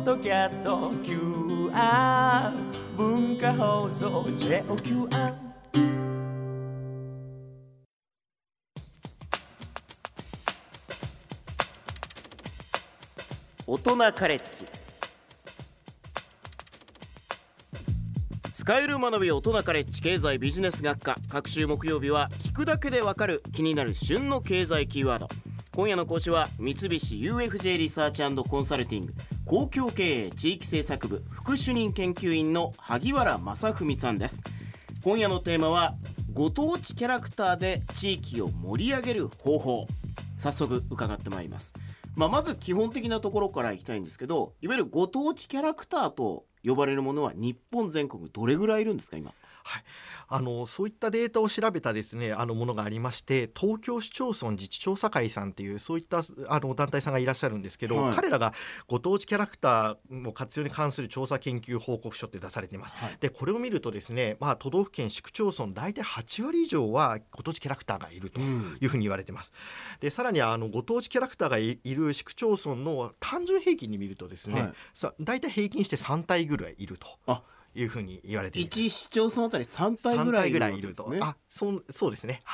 ッドキャスト QR 文化放送 JOQR。 大人カレッジ。スカイル学び大人カレッジ経済ビジネス学科、各週木曜日は聞くだけでわかる気になる旬の経済キーワード。今夜の講師は三菱 UFJ リサーチ&コンサルティング公共経営地域政策部副主任研究員の萩原正文さんです。今夜のテーマはご当地キャラクターで地域を盛り上げる方法。早速伺ってまいります。まず基本的なところからいきたいんですけど、いわゆるご当地キャラクターと呼ばれるものは日本全国どれぐらいいるんですか今。 はい、そういったデータを調べたですねものがありまして、東京市町村自治調査会さんっていうそういった団体さんがいらっしゃるんですけど、彼らがご当地キャラクターの活用に関する調査研究報告書って出されています。でこれを見るとですね、都道府県市区町村大体8割以上はご当地キャラクターがいるというふうに言われています。でさらにご当地キャラクターがいる市区町村の単純平均に見るとですね、大体平均して3体ぐらいいるというふうに言われています。 1市町村あたり3体ぐらいいるわけですね。 そうですね。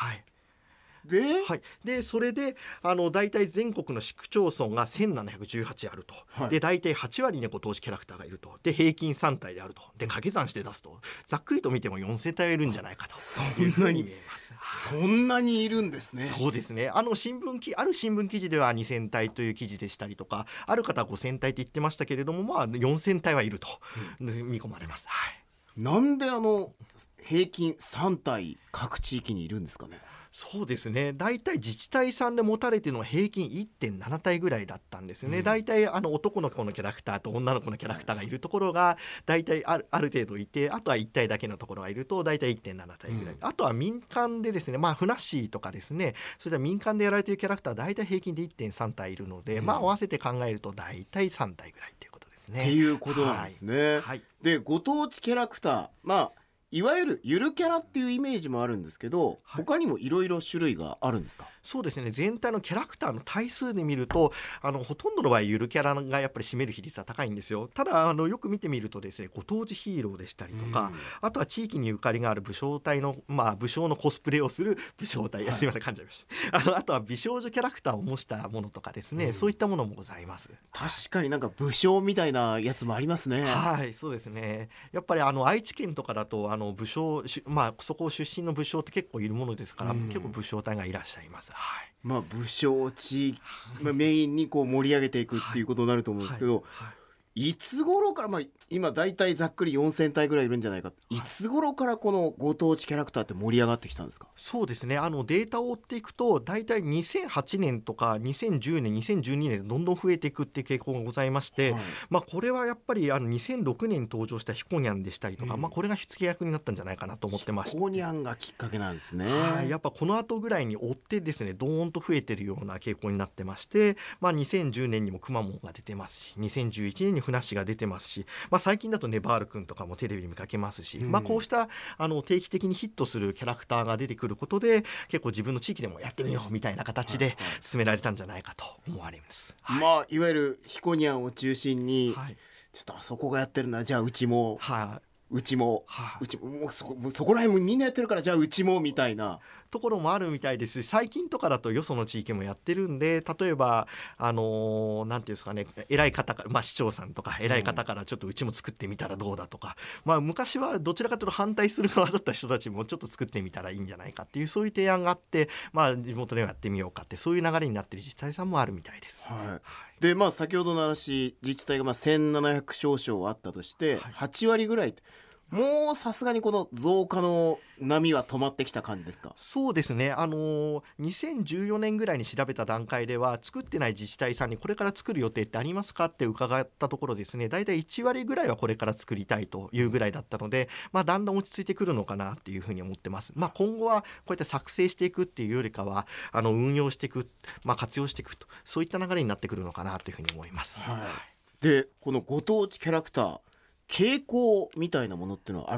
でそれで大体全国の市区町村が1718あると、で大体8割にご当地キャラクターがいると、で平均3体であると、で掛け算して出すとざっくりと見ても4000体いるんじゃないかというふうに見えます。 そんなにいるんですね。 そうですね。ある新聞記事では2000体という記事でしたりとか、ある方は5000体って言ってましたけれども、4000体はいると見込まれます。 なんで平均3体各地域にいるんですかね。 そうですね。大体自治体さんで持たれているのは平均 1.7 体ぐらいだったんですね。大体男の子のキャラクターと女の子のキャラクターがいるところが大体ある程度いて、あとは1体だけのところがいると大体 1.7 体ぐらい、あとは民間でですね、ふなっしーとかですね、それでは民間でやられているキャラクターは大体平均で 1.3 体いるので、合わせて考えると大体3体ぐらいということですね。 っていうことなんですね。でご当地キャラクター、いわゆるゆるキャラっていうイメージもあるんですけど、他にもいろいろ種類があるんですか。 そうですね。全体のキャラクターの体数で見るとほとんどの場合ゆるキャラがやっぱり占める比率は高いんですよ。ただよく見てみるとですね、ご当地ヒーローでしたりとか、あとは地域にゆかりがある武将隊の、武将のコスプレをする武将隊、すいません噛んじゃいました。あとは美少女キャラクターを模したものとかですね、そういったものもございます。 確かになんか武将みたいなやつもありますね。 そうですね。やっぱり愛知県とかだと武将、そこ出身の武将って結構いるものですから、結構武将隊がいらっしゃいます。 武将地域、メインにこう盛り上げていくっていうことになると思うんですけど、いつ頃から、今だいたいざっくり4000体ぐらいいるんじゃないか、いつ頃からこのご当地キャラクターって盛り上がってきたんですか。 そうですね。データを追っていくとだいたい2008年とか2010年2012年どんどん増えていくっていう傾向がございまして、これはやっぱり2006年に登場したヒコニャンでしたりとか、これが火付け役になったんじゃないかなと思ってまして、 ヒコニャンがきっかけなんですね。 やっぱこの後ぐらいに追ってですね、ドーンと増えてるような傾向になってまして、2010年にもくまモンが出てますし、2011年にふなっしーが出てますし、最近だとネバール君とかもテレビに見かけますし、こうした定期的にヒットするキャラクターが出てくることで、結構自分の地域でもやってみようみたいな形で進められたんじゃないかと思われます。 いわゆるヒコニャンを中心に、ちょっとあそこがやってるな、じゃあうちも、うちもそこら辺もみんなやってるからじゃあうちもみたいなところもあるみたいですし、最近とかだとよその地域もやってるんで、例えばなんていうんですかね、偉い方から、市長さんとか偉い方からちょっとうちも作ってみたらどうだとか、昔はどちらかというと反対する側だった人たちもちょっと作ってみたらいいんじゃないかっていう、そういう提案があって、地元ではやってみようかって、そういう流れになっている自治体さんもあるみたいです。 で先ほどの話、自治体が1700少々あったとして、8割ぐらいってもうさすがにこの増加の波は止まってきた感じですか。 そうですね。2014年ぐらいに調べた段階では、作ってない自治体さんにこれから作る予定ってありますかって伺ったところですね、だいたい1割ぐらいはこれから作りたいというぐらいだったので、だんだん落ち着いてくるのかなっていうふうに思ってます。今後はこうやって作成していくっていうよりかは運用していく、活用していくと、そういった流れになってくるのかなというふうに思います。 でこのご当地キャラクター、傾向みたいなものっていうのはあるんですか。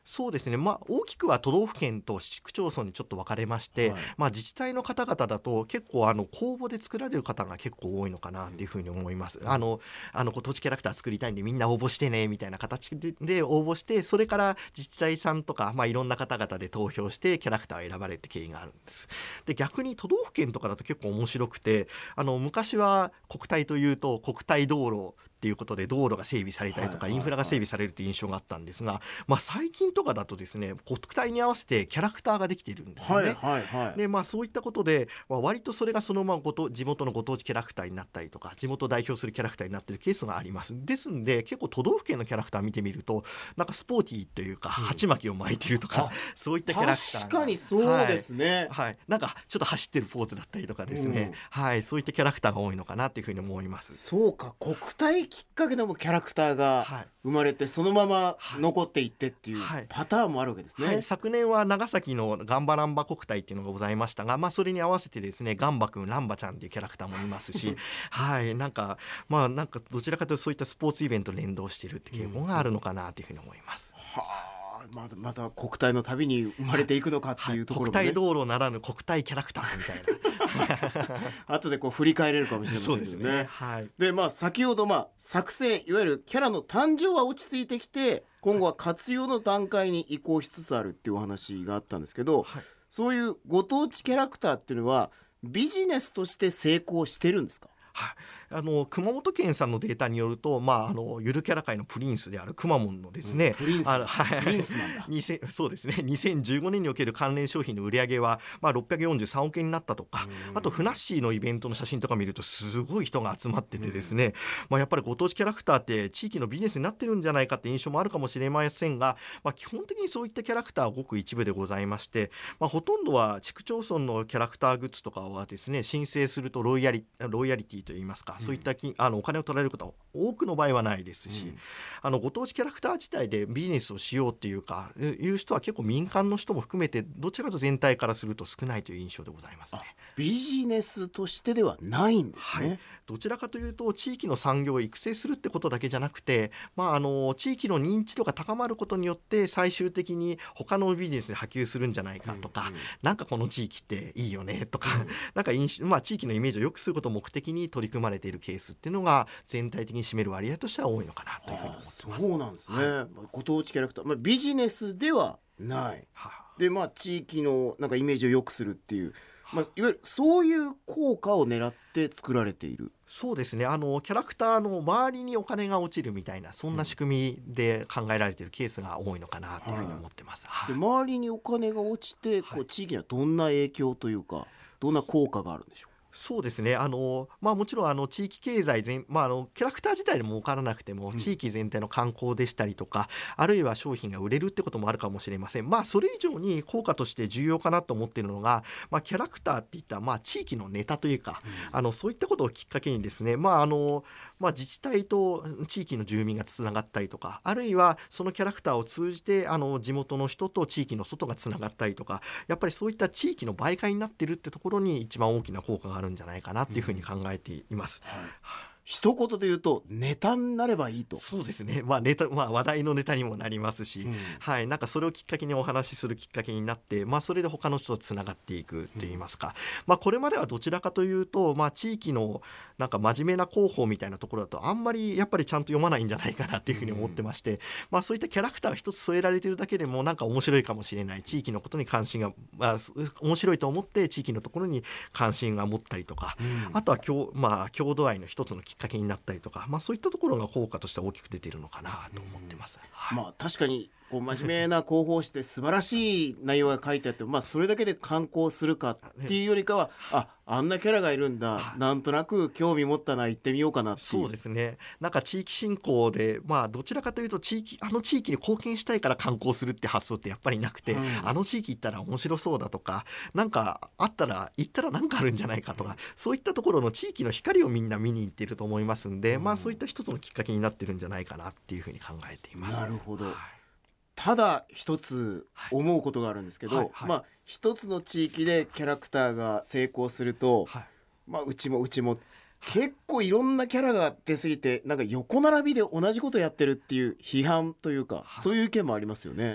そうですね、大きくは都道府県と市区町村にちょっと分かれまして、自治体の方々だと結構公募で作られる方が結構多いのかなっていうふうに思います。ご当地キャラクター作りたいんでみんな応募してねみたいな形で応募して、それから自治体さんとか、いろんな方々で投票してキャラクターを選ばれるって経緯があるんです。で逆に都道府県とかだと結構面白くて、昔は国体というと国体道路っていうことで道路が整備されたりとかインフラが整備されるっていう印象があったんですが、最近とかだとですね国体に合わせてキャラクターができているんですよね。でそういったことで、割とそれがそのまま地元のご当地キャラクターになったりとか地元を代表するキャラクターになっているケースがあります。ですんで結構都道府県のキャラクター見てみるとなんかスポーティーというか鉢巻きを巻いてるとか、そういったキャラクターが確かにそうですね、 なんかちょっと走ってるポーズだったりとかですね、そういったキャラクターが多いのかなというふうに思います。 そうか、国体きっかけでもキャラクターが生まれてそのまま残っていってっていうパターンもあるわけですね。 昨年は長崎のガンバランバ国体っていうのがございましたが、それに合わせてですねガンバくんランバちゃんっていうキャラクターもいますしなんかどちらかというとそういったスポーツイベントに連動しているって傾向があるのかなというふうに思います。 また国体の旅に生まれていくのかっていうところもね、 国体道路ならぬ国体キャラクターみたいな後で振り返れるかもしれませんけどね。で先ほど作成いわゆるキャラの誕生は落ち着いてきて今後は活用の段階に移行しつつあるっていうお話があったんですけど、そういうご当地キャラクターっていうのはビジネスとして成功してるんですか？ 熊本県さんのデータによると、ゆるキャラ界のプリンスであるくまモンのですね、 プリンスなんだそうですね、2015年における関連商品の売り上げは、643億円になったとか、あとふなっしーのイベントの写真とか見るとすごい人が集まっててですね、やっぱりご当地キャラクターって地域のビジネスになってるんじゃないかって印象もあるかもしれませんが、基本的にそういったキャラクターはごく一部でございまして、ほとんどは市区町村のキャラクターグッズとかはですね申請するとロイヤリティといいますか、そういったお金を取られることは多くの場合はないですし、ご当地キャラクター自体でビジネスをしようっていうかいう人は結構民間の人も含めてどちらかと全体からすると少ないという印象でございますね。 ビジネスとしてではないんですね。 どちらかというと地域の産業を育成するってことだけじゃなくて、地域の認知度が高まることによって最終的に他のビジネスに波及するんじゃないかとか、なんかこの地域っていいよねとか、なんか地域のイメージを良くすることを目的に取り組まれているケースっていうのが全体的に占める割合としては多いのかなというふうに思ってます。 そうなんですね。ご当地キャラクター、ビジネスではない、で地域のなんかイメージを良くするっていう、いわゆるそういう効果を狙って作られている。 そうですね、キャラクターの周りにお金が落ちるみたいなそんな仕組みで考えられているケースが多いのかなというふうに思ってます。 で周りにお金が落ちて地域にはどんな影響というかどんな効果があるんでしょう？ そうですね、もちろん地域経済キャラクター自体で儲からなくても地域全体の観光でしたりとか、あるいは商品が売れるってこともあるかもしれません。それ以上に効果として重要かなと思っているのが、キャラクターっていった地域のネタというか、そういったことをきっかけにですね、自治体と地域の住民がつながったりとか、あるいはそのキャラクターを通じて地元の人と地域の外がつながったりとか、やっぱりそういった地域の媒介になっているってところに一番大きな効果があるんじゃないかなっていうふうに考えています。 一言で言うとネタになればいいと。 そうですね、ネタ、話題のネタにもなりますし、なんかそれをきっかけにお話しするきっかけになって、それで他の人とつながっていくといいますか、これまではどちらかというと、地域のなんか真面目な広報みたいなところだとあんまりやっぱりちゃんと読まないんじゃないかなっていうふうに思ってまして、そういったキャラクターが一つ添えられているだけでもなんか面白いかもしれない、地域のことに関心が、面白いと思って地域のところに関心が持ったりとか、あとは郷土愛の一つのきっかけになったりとか、そういったところが効果として大きく出ているのかなと思ってます。 確かに真面目な広報誌で素晴らしい内容が書いてあって、それだけで観光するかっていうよりかは、あんなキャラがいるんだ、なんとなく興味持ったな、行ってみようかなっていう。 そうですね、なんか地域振興で、どちらかというと地域に貢献したいから観光するって発想ってやっぱりなくて、地域行ったら面白そうだとか、なんかあったら行ったらなんかあるんじゃないかとか、そういったところの地域の光をみんな見に行っていると思いますんで、そういった一つのきっかけになってるんじゃないかなっていうふうに考えています。 なるほど。ただ一つ思うことがあるんですけど、一つの地域でキャラクターが成功すると、うちも結構いろんなキャラが出すぎて、なんか横並びで同じことやってるっていう批判というか、そういう意見もありますよね。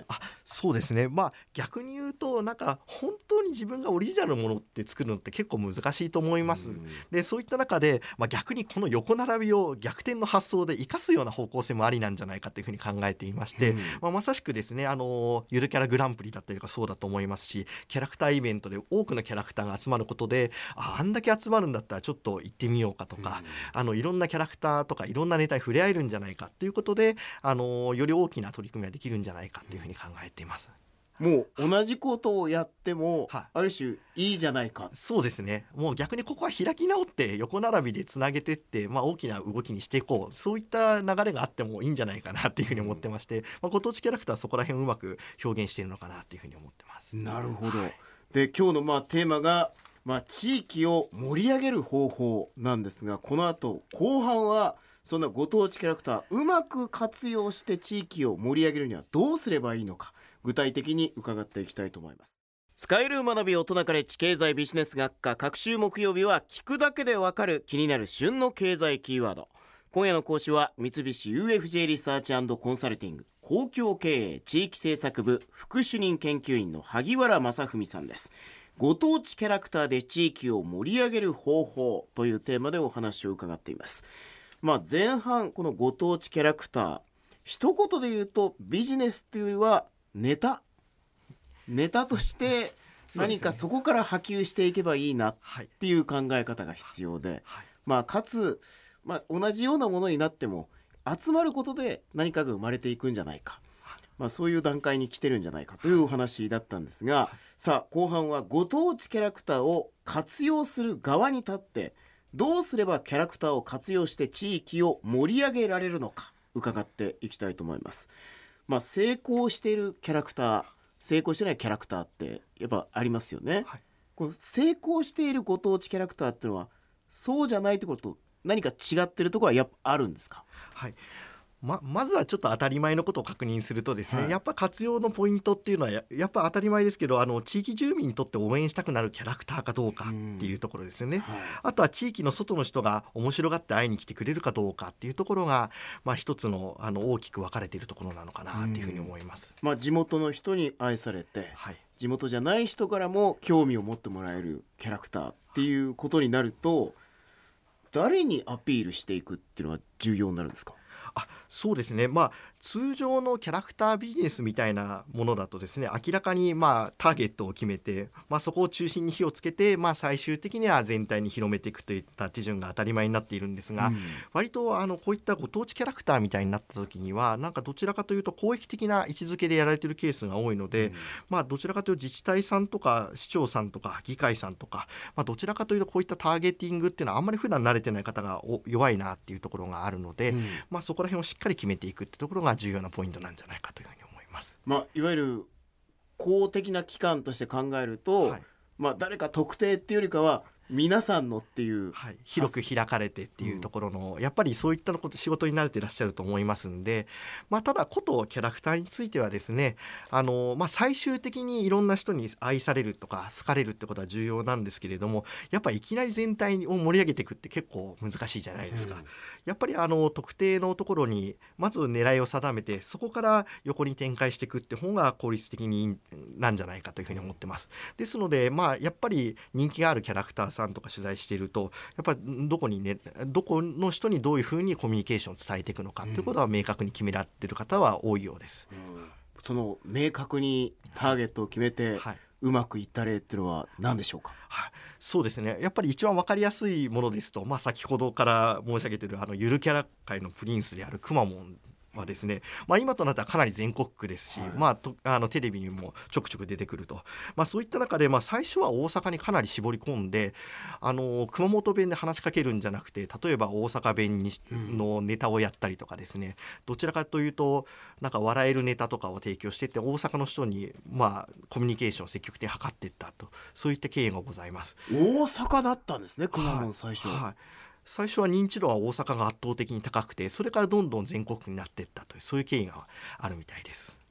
そうですね、まあ逆に言うとなんか本当に自分がオリジナルのものって作るのって結構難しいと思います。でそういった中で、逆にこの横並びを逆転の発想で生かすような方向性もありなんじゃないかというふうに考えていまして、まさしくですねゆるキャラグランプリだったりとかそうだと思いますし、キャラクターイベントで多くのキャラクターが集まることであんだけ集まるんだったらちょっと行ってみようかとか、いろんなキャラクターとかいろんなネタに触れ合えるんじゃないかっていうことでより大きな取り組みができるんじゃないかっていうふうに考えています。 もう同じことをやっても、 はいある種いいじゃないか。 そうですね、もう逆にここは開き直って横並びでつなげていって、大きな動きにしていこう、そういった流れがあってもいいんじゃないかなっていうふうに思ってまして、ご当地キャラクターはそこら辺をうまく表現しているのかなっていうふうに思ってます。 なるほど。で今日のテーマが、地域を盛り上げる方法なんですが、この後後半はそんなご当地キャラクターうまく活用して地域を盛り上げるにはどうすればいいのか、具体的に伺っていきたいと思います。使える学び大人カレッジ経済ビジネス学科、各週木曜日は聞くだけでわかる気になる旬の経済キーワード。今夜の講師は三菱 UFJ リサーチ&コンサルティング公共経営地域政策部副主任研究員の萩原正文さんです。ご当地キャラクターで地域を盛り上げる方法というテーマでお話を伺っています。前半このご当地キャラクター、一言で言うとビジネスというよりはネタとして何かそこから波及していけばいいなっていう考え方が必要で、かつ、同じようなものになっても集まることで何かが生まれていくんじゃないか、そういう段階に来てるんじゃないかというお話だったんですが、さあ後半はご当地キャラクターを活用する側に立ってどうすればキャラクターを活用して地域を盛り上げられるのか伺っていきたいと思います。成功しているキャラクター、成功してないキャラクターってやっぱありますよね。この成功しているご当地キャラクターっていうのはそうじゃないところと何か違ってるところはやっぱあるんですか？ まずはちょっと当たり前のことを確認するとですね、やっぱ活用のポイントっていうのは やっぱ当たり前ですけど地域住民にとって応援したくなるキャラクターかどうかっていうところですよね。あとは地域の外の人が面白がって会いに来てくれるかどうかっていうところが、一つの大きく分かれているところなのかなっていうふうに思います。 地元の人に愛されて、地元じゃない人からも興味を持ってもらえるキャラクターっていうことになると、誰にアピールしていくっていうのが重要になるんですか？ そうですね、通常のキャラクタービジネスみたいなものだとですね、明らかにターゲットを決めて、そこを中心に火をつけて、最終的には全体に広めていくといった手順が当たり前になっているんですが、割とこういったご当地キャラクターみたいになった時にはなんかどちらかというと公益的な位置づけでやられているケースが多いので、どちらかというと自治体さんとか市長さんとか議会さんとか、どちらかというとこういったターゲティングっていうのはあんまり普段慣れてない方が弱いなっていうところがあるので、そこら辺をしっかり決めていくってところが重要なポイントなんじゃないかというふうに思います。 いわゆる公的な機関として考えると、誰か特定っていうよりかは皆さんのっていう、 広く開かれてっていうところの、やっぱりそういったこと仕事に慣れていらっしゃると思いますんで、ただことキャラクターについてはですね最終的にいろんな人に愛されるとか好かれるってことは重要なんですけれども、やっぱりいきなり全体を盛り上げていくって結構難しいじゃないですか。やっぱり特定のところにまず狙いを定めて、そこから横に展開していくって方が効率的になんじゃないかというふうに思ってます。ですのでやっぱり人気があるキャラクターさんとか取材していると、やっぱりどこの人にどういうふうにコミュニケーションを伝えていくのかということは明確に決められている方は多いようです。 その明確にターゲットを決めて、うまくいった例っていうのは何でしょうか？ そうですね、やっぱり一番分かりやすいものですと、先ほどから申し上げているゆるキャラ界のプリンスであるくまモンはですね、今となってはかなり全国区ですし、テレビにもちょくちょく出てくると、そういった中で、最初は大阪にかなり絞り込んで熊本弁で話しかけるんじゃなくて、例えば大阪弁のネタをやったりとかですね、どちらかというとなんか笑えるネタとかを提供していって、大阪の人にコミュニケーションを積極的に図っていったと、そういった経緯がございます。 大阪だったんですね、熊本最初。 最初は認知度は大阪が圧倒的に高くて、それからどんどん全国区になっていったという、そういう経緯があるみたいです。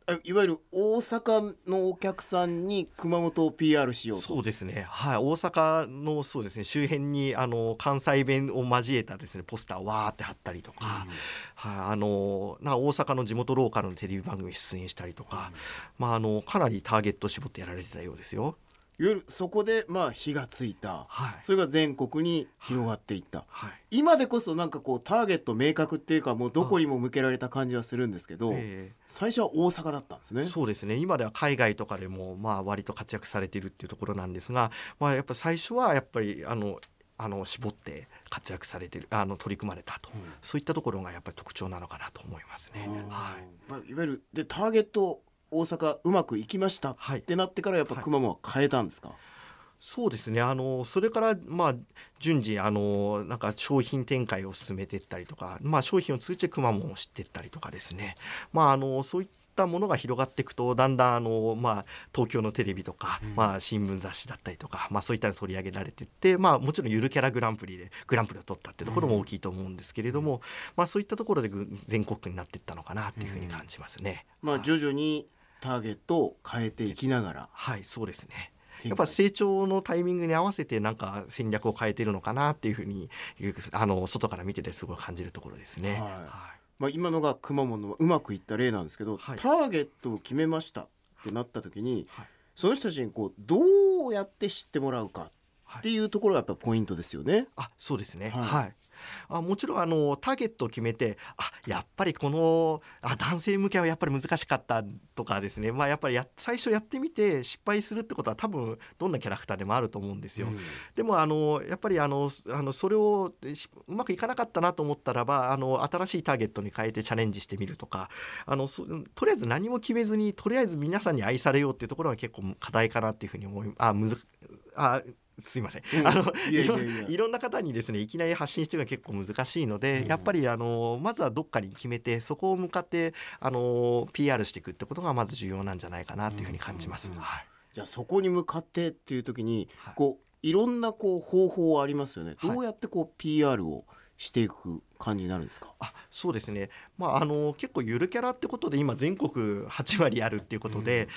いわゆる大阪のお客さんに熊本を PR しようと。 そうですね、はい、大阪のそうですね周辺に関西弁を交えたですねポスターをわーって貼ったりとか、はい、大阪の地元ローカルのテレビ番組に出演したりとか、かなりターゲット絞ってやられてたようですよ。 いわゆるそこで火がついた、 はい、 それが全国に広がっていった、 はい、 今でこそなんかこうターゲット明確っていうかもうどこにも向けられた感じはするんですけど、最初は大阪だったんですね。 そうですね、今では海外とかでも割と活躍されているっていうところなんですが、やっぱ最初はやっぱり絞って活躍されている取り組まれたと、そういったところがやっぱり特徴なのかなと思いますね。 はい、いわゆるでターゲット大阪うまくいきましたってなってからやっぱくまモンは変えたんですか？ そうですね、それから順次なんか商品展開を進めていったりとか、商品を通じてくまモンを知っていったりとかですね、そういったものが広がっていくとだんだん東京のテレビとか、新聞雑誌だったりとか、そういったの取り上げられていって、もちろんゆるキャラグランプリでグランプリを取ったっていうところも大きいと思うんですけれども、そういったところで全国区になっていったのかなっていうふうに感じますね。 徐々にターゲットを変えていきながら、 はい、そうですね、やっぱ成長のタイミングに合わせてなんか戦略を変えているのかなっていうふうに外から見ててすごい感じるところですね。 今のがくまモンのうまくいった例なんですけど、ターゲットを決めましたってなった時に、その人たちにどうやって知ってもらうかっていうところがやっぱポイントですよね。 そうですね、もちろんターゲットを決めてやっぱりこの男性向けはやっぱり難しかったとかですね、やっぱり最初やってみて失敗するってことは多分どんなキャラクターでもあると思うんですよ。でもやっぱりそれをうまくいかなかったなと思ったらば新しいターゲットに変えてチャレンジしてみるとかとりあえず何も決めずにとりあえず皆さんに愛されようっていうところが結構課題かなっていうふうに思いすいません、いろんな方にですねいきなり発信してるのは結構難しいので、やっぱりまずはどっかに決めてそこを向かってPR していくってことがまず重要なんじゃないかなというふうに感じます。 じゃあそこに向かってっていう時にいろんな方法ありますよね。どうやって PR をしていく感じになるんですか？ そうですね、結構ゆるキャラってことで今全国8割あるっていうことで、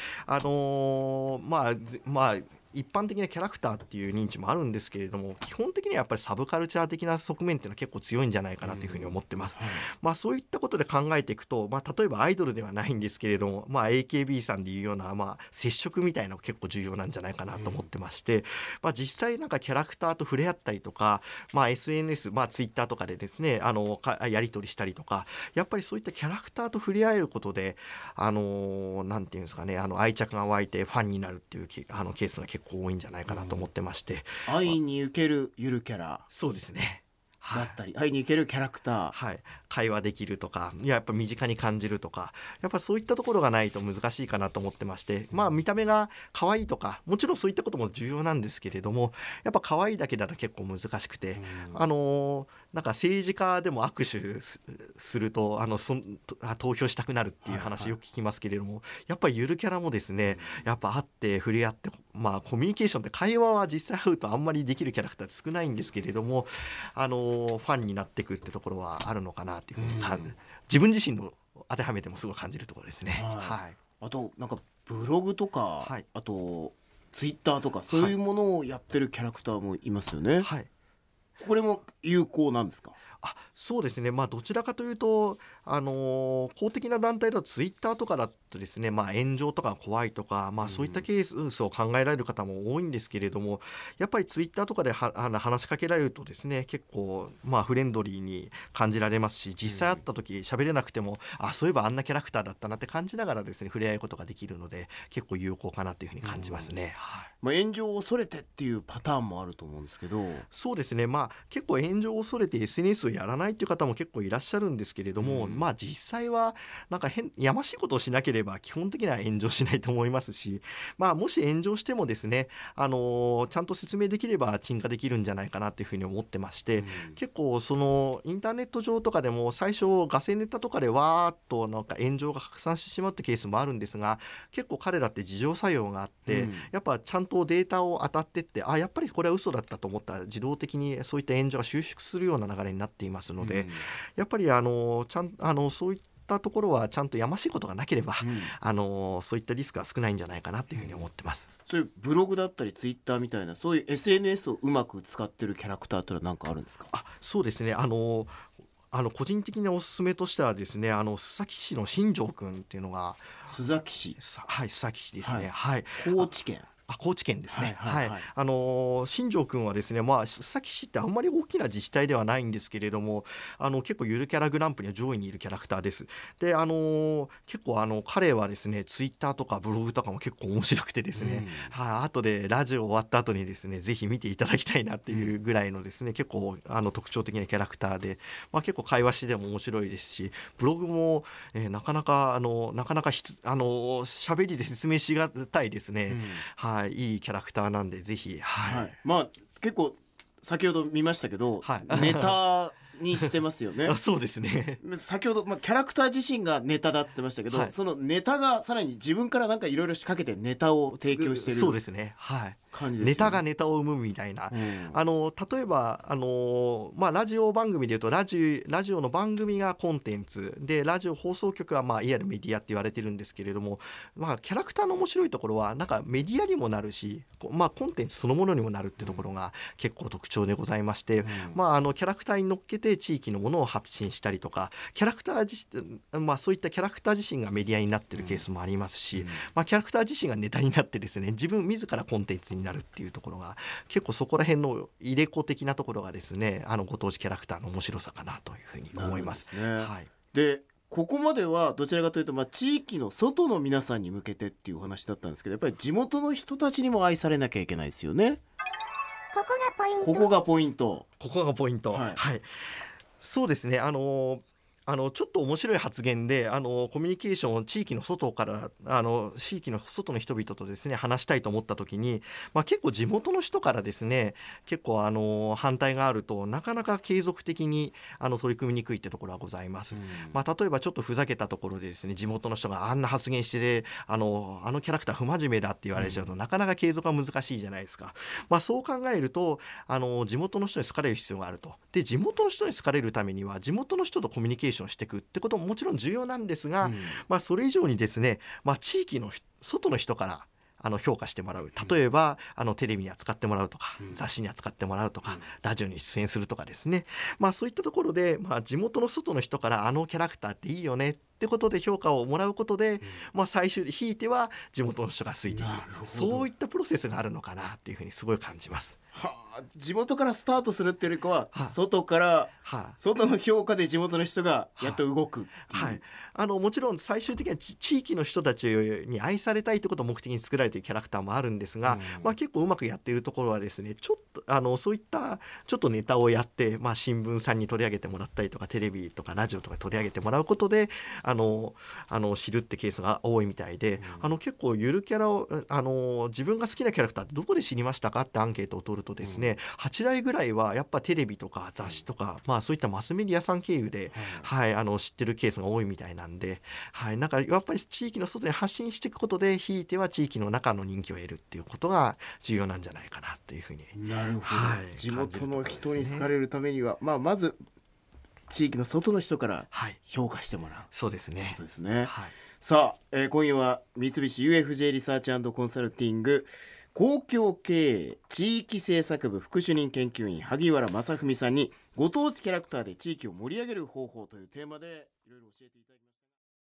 一般的なキャラクターっていう認知もあるんですけれども、基本的にはやっぱりサブカルチャー的な側面っていうのは結構強いんじゃないかなというふうに思ってます。そういったことで考えていくと、例えばアイドルではないんですけれども、AKB さんでいうような、接触みたいなのが結構重要なんじゃないかなと思ってまして、実際なんかキャラクターと触れ合ったりとか、SNS、ツイッターとかでですねやり取りしたりとか、やっぱりそういったキャラクターと触れ合えることでなんていうんですかね愛着が湧いてファンになるっていうケースが結構多いんじゃないかなと思ってまして、 愛に受けるゆるキャラそうですねだったり、愛に受けるキャラクター、会話できるとかやっぱ身近に感じるとか、やっぱそういったところがないと難しいかなと思ってまして、見た目が可愛いとかもちろんそういったことも重要なんですけれども、やっぱ可愛いだけだと結構難しくて、なんか政治家でも握手すると投票したくなるっていう話よく聞きますけれども、やっぱりゆるキャラもですねやっぱ会って触れ合ってコミュニケーションって会話は実際会うとあんまりできるキャラクターって少ないんですけれどもファンになっていくってところはあるのかなっていうふうに自分自身の当てはめてもすごい感じるところですね。 あとなんかブログとか、あとツイッターとかそういうものをやってるキャラクターもいますよね。これも有効なんですか？ そうですね、どちらかというと公的な団体だとツイッターとかだとですね、炎上とか怖いとか、そういったケースを考えられる方も多いんですけれども、やっぱりツイッターとかで話しかけられるとですね結構フレンドリーに感じられますし、実際会った時喋れなくてもそういえばあんなキャラクターだったなって感じながらですね触れ合うことができるので結構有効かなというふうに感じますね。 炎上を恐れてっていうパターンもあると思うんですけど、 そうですね、結構炎上を恐れて SNS をやらないっていう方も結構いらっしゃるんですけれども、実際はなんかやましいことをしなければ基本的には炎上しないと思いますし、もし炎上してもですねちゃんと説明できれば鎮火できるんじゃないかなというふうに思ってまして、結構そのインターネット上とかでも最初ガセネタとかでわーっとなんか炎上が拡散してしまうってケースもあるんですが、結構彼らって自浄作用があって、やっぱちゃんとデータを当たってってやっぱりこれは嘘だったと思ったら自動的にそういった炎上が収縮するような流れになっていますので、やっぱりちゃんそういったったところはちゃんとやましいことがなければ、そういったリスクは少ないんじゃないかなというふうに思ってます。 そういうブログだったりツイッターみたいなそういう SNS をうまく使ってるキャラクターってのは何かあるんですか？ そうですね、個人的におすすめとしてはですね、須崎市の新庄くんっていうのが、 須崎市、 はい、須崎市ですね、 はい、 はい、 高知県、 高知県ですね。 はいはいはい、 新庄君はですね、須崎市ってあんまり大きな自治体ではないんですけれども、結構ゆるキャラグランプリの上位にいるキャラクターです。で、結構彼はですね、ツイッターとかブログとかも結構面白くてですね、後でラジオ終わった後にですね、ぜひ見ていただきたいなっていうぐらいのですね、結構特徴的なキャラクターで、結構会話してでも面白いですし、ブログも、なかなか喋りで説明しがたいですね。はい、いいキャラクターなんでぜひ、はい、 結構先ほど見ましたけど、 はい、 ネタにしてますよね。 そうですね。 先ほど、キャラクター自身がネタだって言ってましたけど、そのネタがさらに自分からなんかいろいろ仕掛けてネタを提供してる。 そうですね。はい。 感じですよね。 ネタがネタを生むみたいな、例えばラジオ番組でいうとラジオの番組がコンテンツで、ラジオ放送局はいわゆるメディアって言われてるんですけれども、キャラクターの面白いところはなんかメディアにもなるし、コンテンツそのものにもなるってところが結構特徴でございまして、キャラクターに乗っけて地域のものを発信したりとか、キャラクターそういったキャラクター自身がメディアになってるケースもありますし、キャラクター自身がネタになってですね、自らコンテンツになるっていうところが結構そこら辺の入れ子的なところがですね、ご当地キャラクターの面白さかなというふうに思います。はい、 でここまではどちらかというと、地域の外の皆さんに向けてっていうお話だったんですけど、やっぱり地元の人たちにも愛されなきゃいけないですよね。 ここがポイント。 ここがポイント。 ここがポイント。はい。そうですね。ちょっと面白い発言でコミュニケーションを地域の外から地域の外の人々とですね話したいと思った時に、結構地元の人からですね結構反対があるとなかなか継続的に取り組みにくいってところはございます。例えばちょっとふざけたところでですね、地元の人があんな発言してあのキャラクター不真面目だって言われちゃうと、なかなか継続は難しいじゃないですか。そう考えると地元の人に好かれる必要があると。で、地元の人に好かれるためには地元の人とコミュニケーションしていくってことももちろん重要なんですが、それ以上にですね、地域の外の人から評価してもらう。例えばテレビに扱ってもらうとか、雑誌に扱ってもらうとか、ラジオに出演するとかですね、そういったところで、地元の外の人からキャラクターっていいよねってことで評価をもらうことで、最終でひいては地元の人がついていく、そういったプロセスがあるのかなっていうふうにすごい感じます。 地元からスタートするっていうよりかは、外から外の評価で地元の人がやっと動くっていう。 もちろん最終的には地域の人たちに愛されたいということを目的に作られているキャラクターもあるんですが、結構うまくやっているところはですね、ちょっとそういったちょっとネタをやって、新聞さんに取り上げてもらったりとか、テレビとかラジオとか取り上げてもらうことで知るってケースが多いみたいで、結構ゆるキャラを自分が好きなキャラクターってどこで知りましたかってアンケートを取るとですね、8割ぐらいはやっぱテレビとか雑誌とか、そういったマスメディアさん経由で、知ってるケースが多いみたいなんで、なんかやっぱり地域の外に発信していくことで、ひいては地域の中の人気を得るっていうことが重要なんじゃないかなというふうに。 なるほど、地元の人に好かれるためには、まず地域の外の人から評価してもらう、 そうですね。 そうですね。さあ、今夜は三菱 UFJ リサーチ&コンサルティング公共経営地域政策部副主任研究員萩原正文さんに、ご当地キャラクターで地域を盛り上げる方法というテーマでいろいろ教えていただきました。